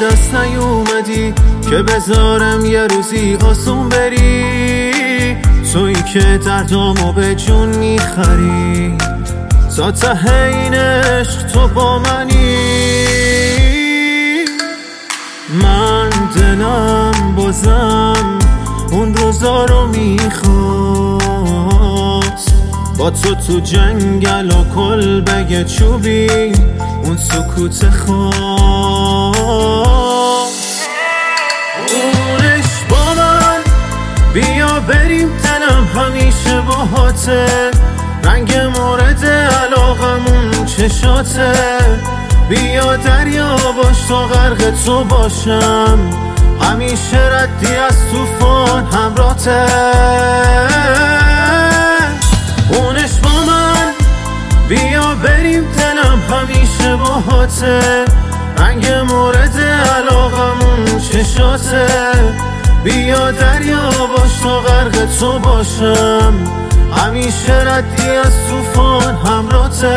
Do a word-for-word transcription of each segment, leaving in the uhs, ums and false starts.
دست نیومدی که بذارم یه روزی آسون بری، تویی که دردامو به جون میخری، تا ته این عشق تو با منی. من دلم بازم اون روزا رو میخواست، با تو تو جنگل و کلبه چوبی اون سکوت خواست. اونش با من بیا بریم، دلم همیشه باهاته، رنگ مورد علاقمون چشاته، بیا دریا باش تا غرق تو باشم، همیشه ردی از طوفان همراته. اونش با من بیا بریم، دلم همیشه باهاته، رنگ مورد علاقمون چشاته، بیا دریا باش تا غرق تو باشم، همیشه ردی از طوفان همراته.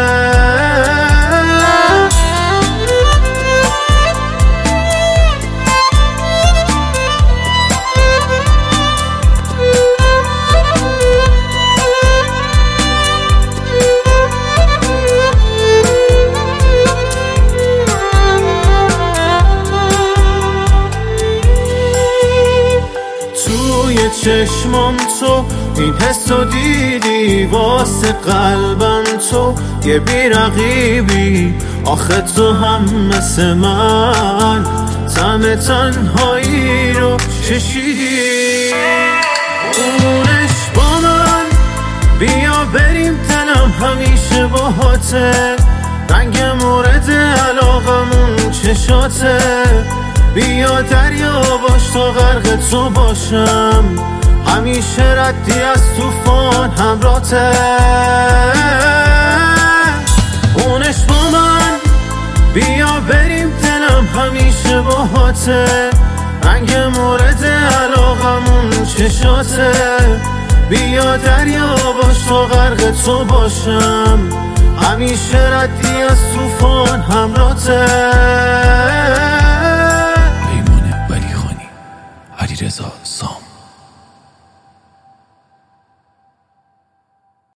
چشمام تو این حسو دیدی، واسه قلبم تو یه بیرقیبی، آخه تو هم مثل من طعم تنهایی رو چشیدی. اونش با من بیا بریم، دلم همیشه باهاته، رنگ مورد علاقمون چشاته، بیا دریا باش تا غرق تو باشم، همیشه ردی از طوفان همراته. اونش با من بیا بریم، دلم همیشه باهاته، رنگ مورد علاقمون چشاته، بیا دریا باش تا غرق تو باشم، همیشه ردی از طوفان همراته. علیرضا سام.